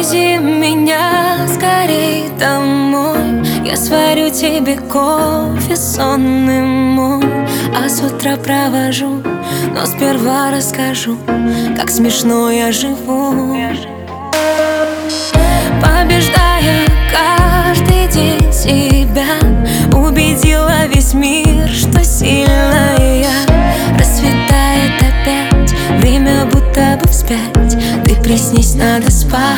Отвези меня скорей домой. Я сварю тебе кофе сонный мой, а с утра провожу, но сперва расскажу, как смешно я живу. Побеждая каждый день себя, убедила весь мир, что сильная я. Расцветает опять, время будто бы вспять. Ты приснись, надо спать.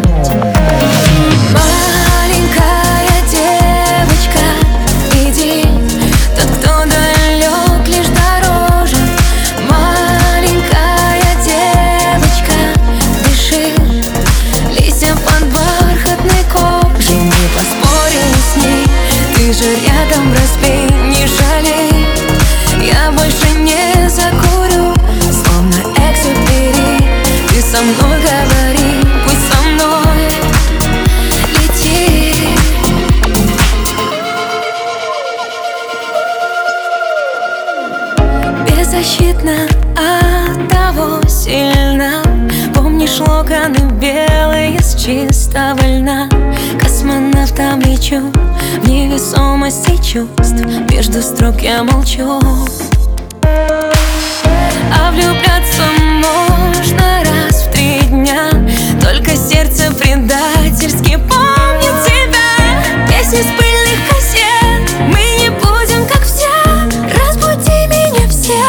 Маленькая девочка, иди, тот, кто далек, лишь дороже. Маленькая девочка, дыши, листья под бархатной кожей. Не поспори с ней, ты же рядом, разбей, не жалей. Я больше не закурю, словно Экзюпери. Ты со мной говори, пусть со мной лети. Беззащитна, оттого сильна. Помнишь локоны белые с чистого льна? Космонавтом лечу в невесомости чувств. Между строк я молчу. А влюбляться можно раз в 3 дня. Только сердце предательски помнит тебя. Песни с пыльных кассет, мы не будем как все. Разбуди меня все.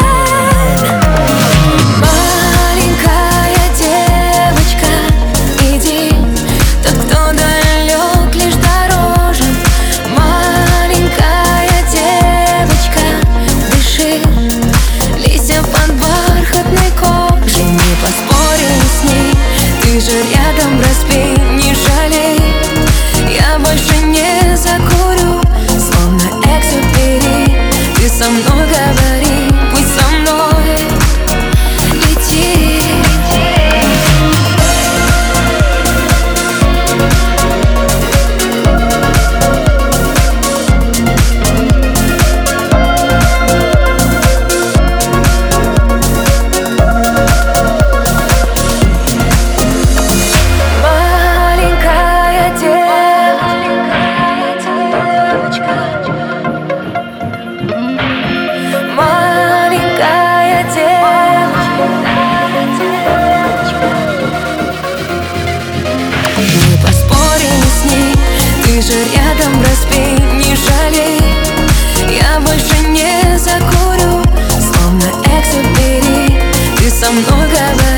Маленькая девочка, иди, тот, кто далек, лишь дороже. Маленькая девочка, дыши, листья под бархатной кожей. Не поспори с ней, ты же рядом, разбей, не жалей. Я больше не закурю, словно Экзюпери. Ты со мной говори, пусть со мной лети. Не поспори с ней, ты же рядом, разбей, не жалей. Я больше не закурю, словно Экзюпери. Ты со мной говори.